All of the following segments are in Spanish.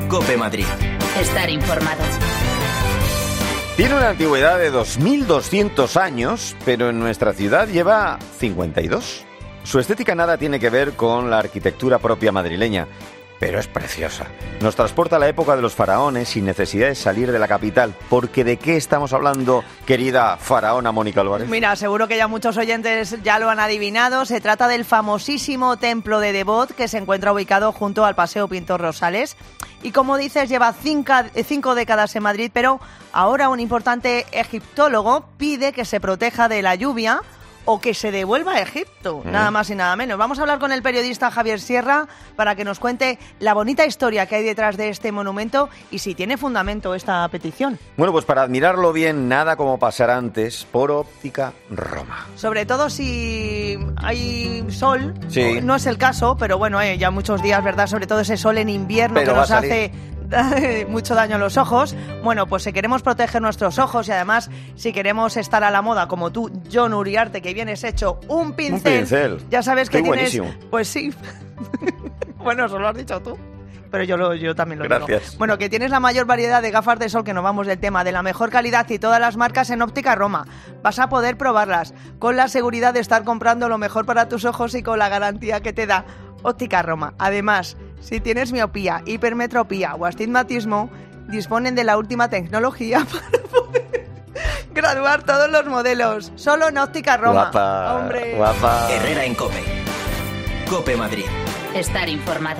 COPE Madrid. Estar informado. Tiene una antigüedad de 2.200 años, pero en nuestra ciudad lleva 52. Su estética nada tiene que ver con la arquitectura propia madrileña, pero es preciosa. Nos transporta a la época de los faraones sin necesidad de salir de la capital. Porque ¿de qué estamos hablando, querida faraona Mónica Álvarez? Mira, seguro que ya muchos oyentes ya lo han adivinado. Se trata del famosísimo templo de Devot, que se encuentra ubicado junto al Paseo Pintor Rosales. Y como dices, lleva 5 décadas en Madrid, pero ahora un importante egiptólogo pide que se proteja de la lluvia o que se devuelva a Egipto, nada más y nada menos. Vamos a hablar con el periodista Javier Sierra para que nos cuente la bonita historia que hay detrás de este monumento y si tiene fundamento esta petición. Bueno, pues para admirarlo bien, nada como pasar antes por Óptica Roma. Sobre todo si hay sol, Sí. no es el caso, pero bueno, ya muchos días, ¿verdad? Sobre todo ese sol en invierno Pero que va a nos salir. hace mucho daño a los ojos. Bueno, pues si queremos proteger nuestros ojos y además si queremos estar a la moda como tú, Jon Uriarte, que vienes hecho un pincel. Ya sabes que Estoy tienes... buenísimo. Pues sí. Bueno, eso lo has dicho tú. Pero yo también lo Gracias. digo. Bueno, que tienes la mayor variedad de gafas de sol, que no vamos del tema, de la mejor calidad y todas las marcas en Óptica Roma. Vas a poder probarlas con la seguridad de estar comprando lo mejor para tus ojos y con la garantía que te da Óptica Roma. Además, si tienes miopía, hipermetropía o astigmatismo, disponen de la última tecnología para poder graduar todos los modelos. Solo en Óptica Roma. Guapa, ¡Hombre! guapa. Herrera en COPE. COPE Madrid. Estar informado.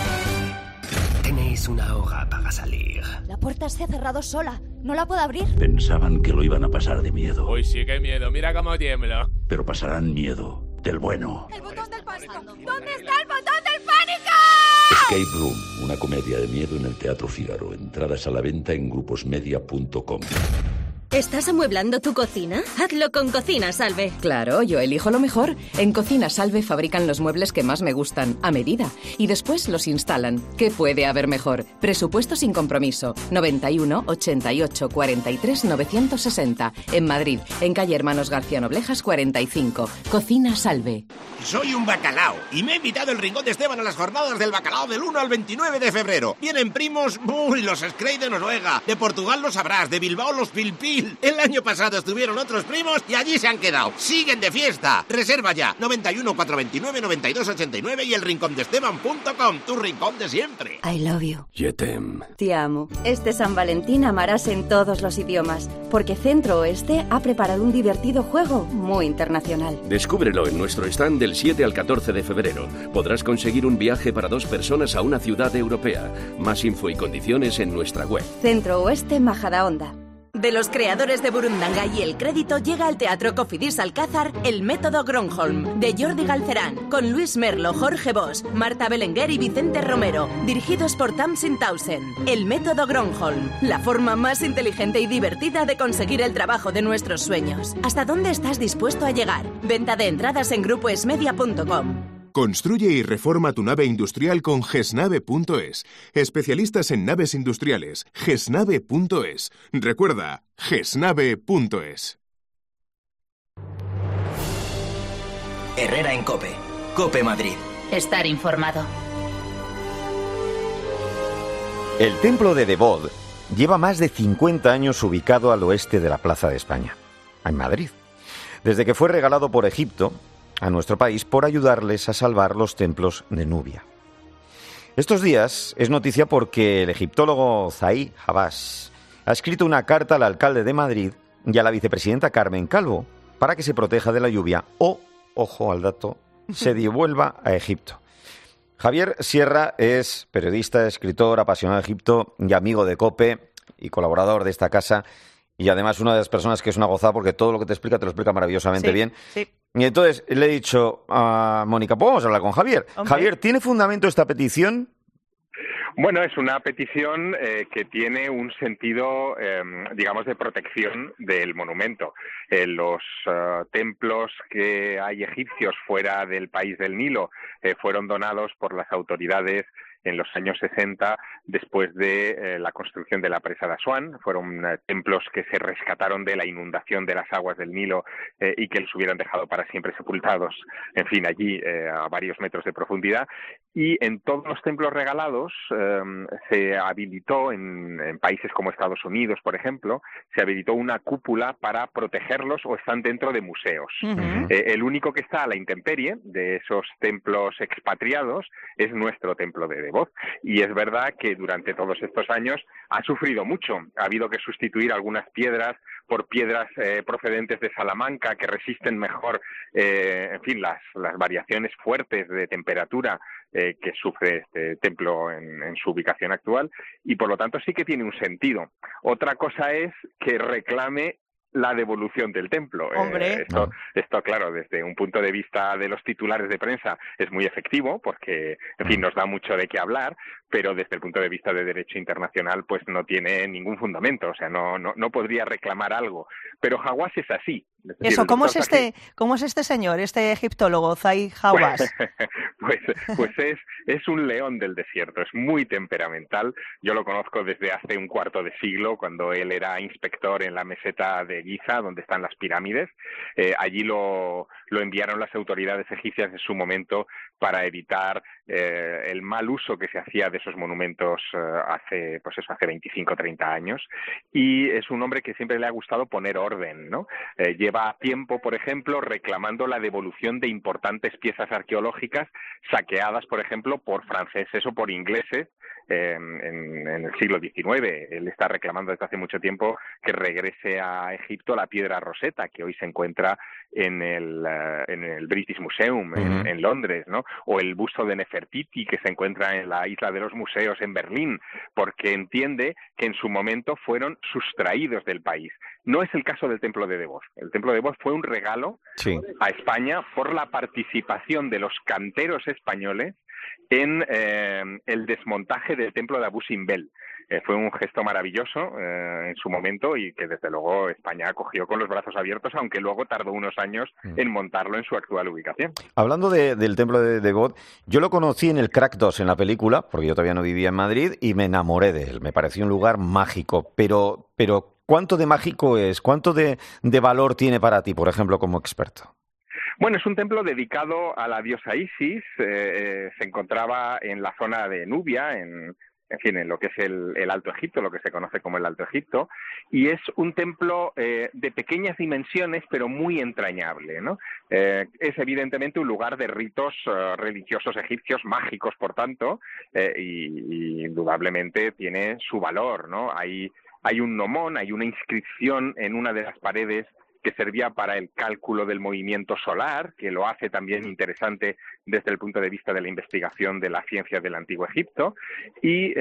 Tenéis una hora para salir. La puerta se ha cerrado sola. No la puedo abrir. Pensaban que lo iban a pasar de miedo, Uy, sí, qué miedo. Mira cómo tiemblo. pero pasarán miedo del bueno. ¡El botón del pánico! ¿Dónde está el botón del pánico? Escape Room, una comedia de miedo en el Teatro Fígaro. Entradas a la venta en gruposmedia.com. ¿Estás amueblando tu cocina? Hazlo con Cocina Salve. Claro, yo elijo lo mejor. En Cocina Salve fabrican los muebles que más me gustan, a medida, y después los instalan. ¿Qué puede haber mejor? Presupuesto sin compromiso. 91 88 43 960. En Madrid, en calle Hermanos García Noblejas 45. Cocina Salve. Soy un bacalao y me ha invitado el Rincón de Esteban a las jornadas del bacalao del 1 al 29 de febrero. Vienen primos, los Scray de Noruega, de Portugal los Sabrás, de Bilbao los Pilpil. El año pasado estuvieron otros primos y allí se han quedado. Siguen de fiesta. Reserva ya 91 429 92 89 y elrincondesteban.com, tu rincón de siempre. I love you. Yetem. Te amo. Este San Valentín amarás en todos los idiomas, porque Centro Oeste ha preparado un divertido juego muy internacional. Descúbrelo en nuestro stand del 7 al 14 de febrero. Podrás conseguir un viaje para 2 personas a una ciudad europea. Más info y condiciones en nuestra web. Centro Oeste Majadahonda. De los creadores de Burundanga y El Crédito llega al Teatro Cofidis Alcázar El Método Gronholm, de Jordi Galcerán, con Luis Merlo, Jorge Bosch, Marta Belenguer y Vicente Romero, dirigidos por Tamsin Townsend. El Método Gronholm, la forma más inteligente y divertida de conseguir el trabajo de nuestros sueños. ¿Hasta dónde estás dispuesto a llegar? Venta de entradas en grupoesmedia.com. Construye y reforma tu nave industrial con gesnave.es. Especialistas en naves industriales. gesnave.es. Recuerda, gesnave.es. Herrera en COPE. COPE Madrid. Estar informado. El templo de Devot lleva más de 50 años ubicado al oeste de la Plaza de España, en Madrid. Desde que fue regalado por Egipto a nuestro país por ayudarles a salvar los templos de Nubia. Estos días es noticia porque el egiptólogo Zahi Hawass ha escrito una carta al alcalde de Madrid y a la vicepresidenta Carmen Calvo para que se proteja de la lluvia o, ojo al dato, se devuelva a Egipto. Javier Sierra es periodista, escritor, apasionado de Egipto y amigo de COPE y colaborador de esta casa. Y además una de las personas que es una gozada porque todo lo que te lo explica maravillosamente bien. Sí. Y entonces le he dicho a Mónica, pues vamos a hablar con Javier. Hombre. Javier, ¿tiene fundamento esta petición? Bueno, es una petición que tiene un sentido, digamos, de protección del monumento. Los templos que hay egipcios fuera del país del Nilo fueron donados por las autoridades en los años 60, después de la construcción de la presa de Asuán. Fueron templos que se rescataron de la inundación de las aguas del Nilo y que los hubieran dejado para siempre sepultados, en fin, allí a varios metros de profundidad. y en todos los templos regalados se habilitó, en países como Estados Unidos, por ejemplo, se habilitó una cúpula para protegerlos o están dentro de museos. El único que está a la intemperie de esos templos expatriados es nuestro templo de Devot. Y es verdad que durante todos estos años ha sufrido mucho. Ha habido que sustituir algunas piedras por piedras procedentes de Salamanca que resisten mejor, en fin, las variaciones fuertes de temperatura que sufre este templo en su ubicación actual, y por lo tanto sí que tiene un sentido. Otra cosa es que reclame la devolución del templo. Esto, claro, desde un punto de vista de los titulares de prensa es muy efectivo porque, en fin, nos da mucho de qué hablar, pero desde el punto de vista de derecho internacional pues no tiene ningún fundamento, o sea, no podría reclamar algo. Pero Hawass es así. Eso, ¿cómo es este señor, este egiptólogo, Zaid Hawass? pues es un león del desierto, es muy temperamental. Yo lo conozco desde hace un cuarto de siglo, cuando él era inspector en la meseta de Giza, donde están las pirámides. Allí lo enviaron las autoridades egipcias en su momento para evitar el mal uso que se hacía de esos monumentos hace 25 o 30 años. Y es un hombre que siempre le ha gustado poner orden, ¿no? Lleva tiempo, por ejemplo, reclamando la devolución de importantes piezas arqueológicas saqueadas, por ejemplo, por franceses o por ingleses en el siglo XIX. Él está reclamando desde hace mucho tiempo que regrese a Egipto la piedra Rosetta, que hoy se encuentra en el British Museum en Londres, ¿no? O el busto de Nefertiti, que se encuentra en la Isla de los Museos en Berlín, porque entiende que en su momento fueron sustraídos del país. No es el caso del Templo de Devot. El Templo de Devot fue un regalo a España por la participación de los canteros españoles en el desmontaje del templo de Abu Simbel. Fue un gesto maravilloso en su momento y que desde luego España acogió con los brazos abiertos, aunque luego tardó unos años en montarlo en su actual ubicación. Hablando del templo de Devot, yo lo conocí en el Crack 2 en la película, porque yo todavía no vivía en Madrid, y me enamoré de él. Me pareció un lugar mágico, pero ¿cuánto de mágico es? ¿Cuánto de valor tiene para ti, por ejemplo, como experto? Bueno, es un templo dedicado a la diosa Isis. Se encontraba en la zona de Nubia, en lo que es el Alto Egipto, lo que se conoce como el Alto Egipto, y es un templo de pequeñas dimensiones, pero muy entrañable, ¿no? Es evidentemente un lugar de ritos religiosos egipcios, mágicos, por tanto, y indudablemente tiene su valor, ¿no? Hay un gnomón, hay una inscripción en una de las paredes que servía para el cálculo del movimiento solar, que lo hace también interesante desde el punto de vista de la investigación de la ciencia del Antiguo Egipto. Y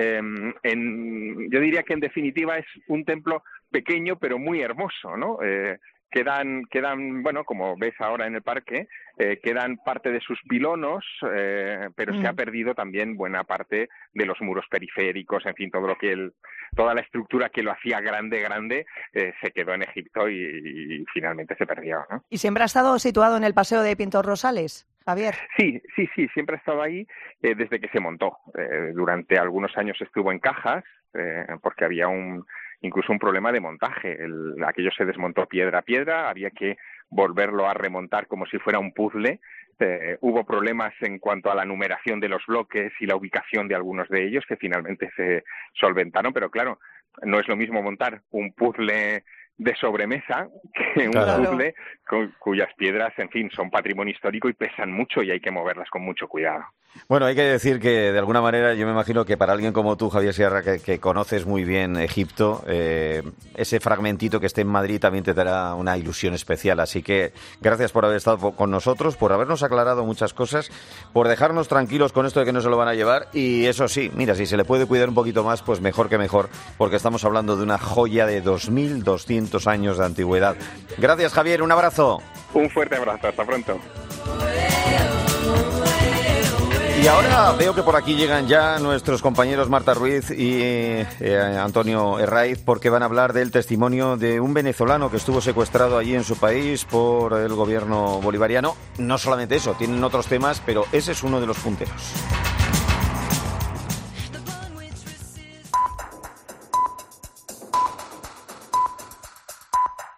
yo diría que en definitiva es un templo pequeño pero muy hermoso, ¿no? Quedan, bueno, como ves ahora en el parque, quedan parte de sus pilonos, pero se ha perdido también buena parte de los muros periféricos, en fin, toda la estructura que lo hacía grande, se quedó en Egipto y finalmente se perdió, ¿no? ¿Y siempre ha estado situado en el Paseo de Pintor Rosales, Javier? Sí, siempre ha estado ahí desde que se montó. Durante algunos años estuvo en cajas, porque había incluso un problema de montaje. Aquello se desmontó piedra a piedra, había que volverlo a remontar como si fuera un puzzle. Hubo problemas en cuanto a la numeración de los bloques y la ubicación de algunos de ellos que finalmente se solventaron, pero claro, no es lo mismo montar un puzzle de sobremesa que un puzzle cuyas piedras, en fin, son patrimonio histórico y pesan mucho y hay que moverlas con mucho cuidado. Bueno, hay que decir que de alguna manera yo me imagino que para alguien como tú, Javier Sierra, que conoces muy bien Egipto, ese fragmentito que esté en Madrid también te dará una ilusión especial. Así que gracias por haber estado con nosotros, por habernos aclarado muchas cosas, por dejarnos tranquilos con esto de que no se lo van a llevar. Y eso sí, mira, si se le puede cuidar un poquito más, pues mejor que mejor, porque estamos hablando de una joya de 2.200 años de antigüedad. Gracias, Javier, un abrazo. Un fuerte abrazo, hasta pronto. Y ahora veo que por aquí llegan ya nuestros compañeros Marta Ruiz y Antonio Herraiz, porque van a hablar del testimonio de un venezolano que estuvo secuestrado allí en su país por el gobierno bolivariano. No solamente eso, tienen otros temas, pero ese es uno de los punteros.